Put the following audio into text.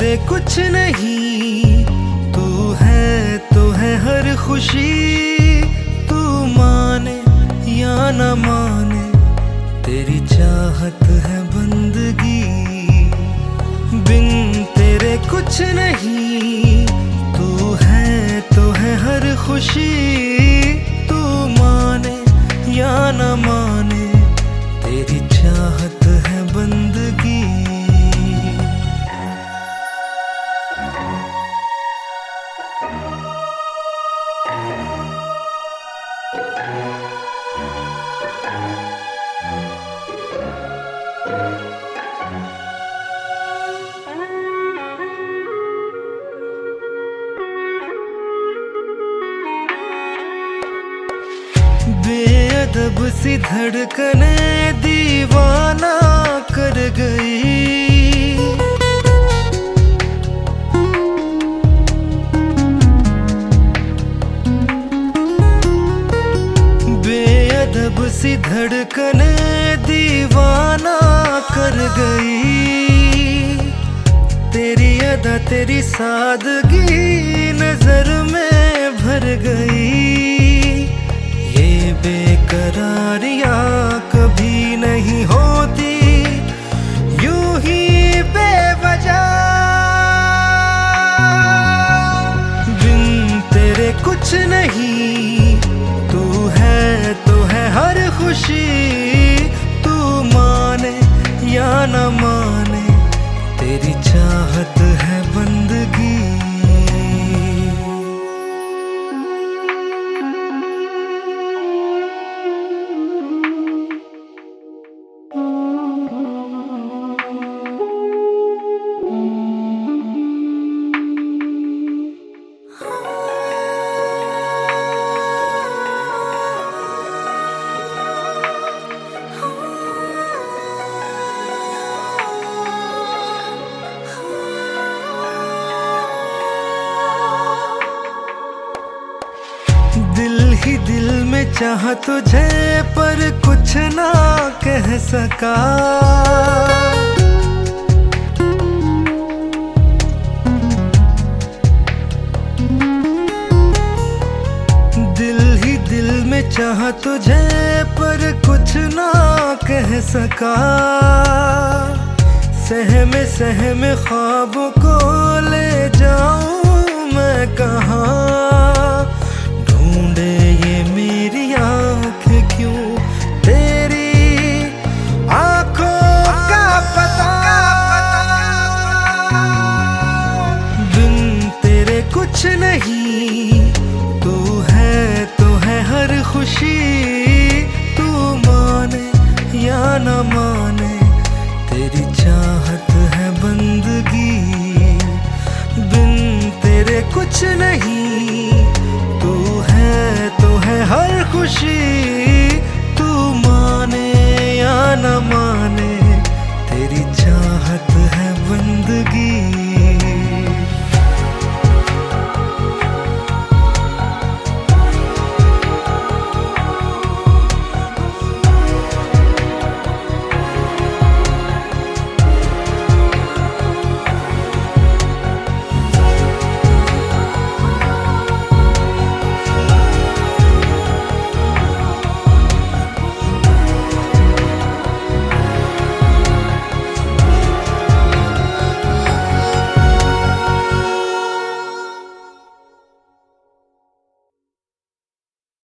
तेरे कुछ नहीं, तू है तो है हर खुशी। तू माने या न माने, तेरी चाहत है बंदगी। बिन तेरे कुछ नहीं, तू है तो है हर खुशी। तू माने या न माने, तेरी चाहत है बंदगी। बेअदब सी धड़कने दीवाना कर गई। बेअदब सी धड़कने दीवाना कर गई। तेरी अदा तेरी सादगी नजर में भर गई। बेकरारियां कभी नहीं होती यूं ही बेवजह। बिन तेरे कुछ नहीं, तू है तो है हर खुशी। तू माने या न माने, तेरी चाहत है बंदगी। दिल ही दिल में चाहा तुझे, पर कुछ ना कह सका। दिल ही दिल में चाहा तुझे, पर कुछ ना कह सका। सहमे सहमे ख्वाबों को ले जाऊं मैं कहाँ। ढूंढे ये मेरी आँखें क्यों तेरी आँखों का पता। बिन तेरे कुछ नहीं, तू है तो है हर खुशी। तू माने या न माने, तेरी चाहत है बंदगी। बिन तेरे कुछ नहीं,